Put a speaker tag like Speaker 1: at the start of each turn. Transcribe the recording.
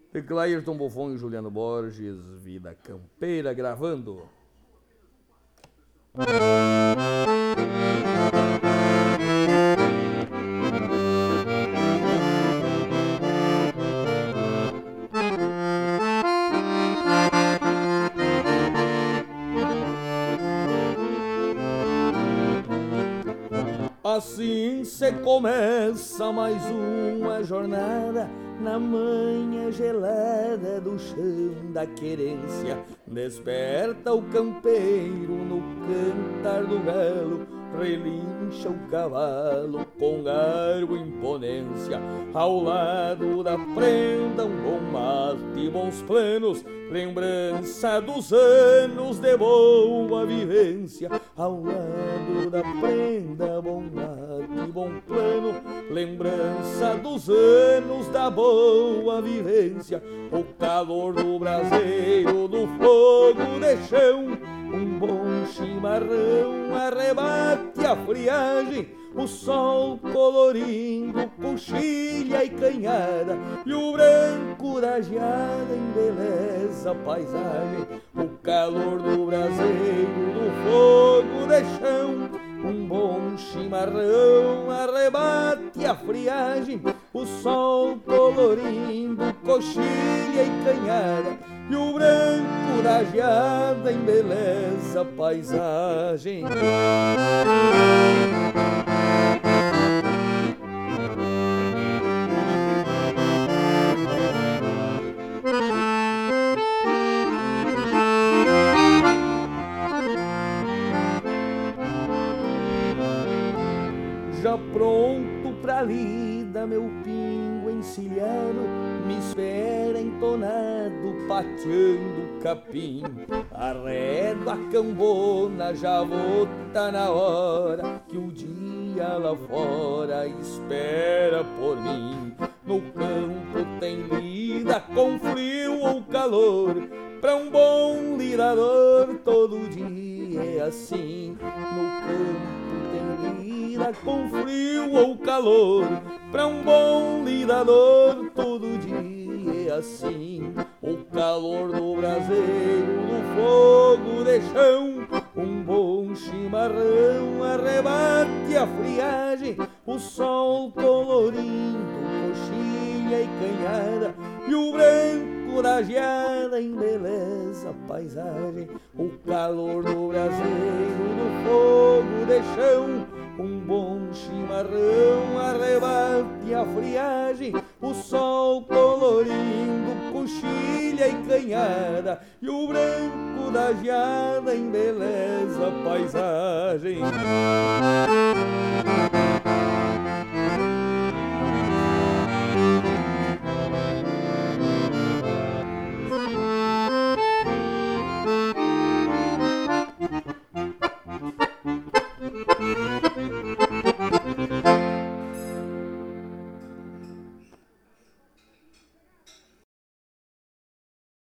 Speaker 1: de Clayton Buffon e Juliano Borges, Vida Campeira gravando. Assim se começa mais uma jornada na manhã gelada do chão da querência. Desperta o campeiro no cantar do galo, relincha o cavalo com garbo e imponência. Ao lado da prenda um bom mate e bons planos, lembrança dos anos de boa vivência. Ao lado da prenda, bom mate e bom plano, lembrança dos anos da boa vivência. O calor do braseiro, do fogo de chão, um bom chimarrão arrebate a friagem. O sol colorindo coxilha e canhada, e o branco da geada embeleza a paisagem. O calor do braseiro, do fogo de chão, um bom chimarrão arrebate a friagem. O sol colorindo coxilha e canhada, e o branco da geada embeleza a paisagem. Já pronto pra lida, meu pingo encilhado me espera entonado, pateando capim. Arredo a cambona, já vou tá na hora, que o dia lá fora espera por mim. No campo tem lida com frio ou calor, pra um bom lidador todo dia é assim. No campo tem lida com frio ou calor, pra um bom lidador todo dia é assim. O calor do braseiro, do fogo de chão, um bom chimarrão arrebate a friagem. O sol colorindo coxilha e canhada, e o branco da geada embeleza a paisagem. O calor do braseiro, do fogo de chão, um bom chimarrão arrebate a friagem. O sol colorindo coxilha e canhada, e o branco da geada embeleza a paisagem.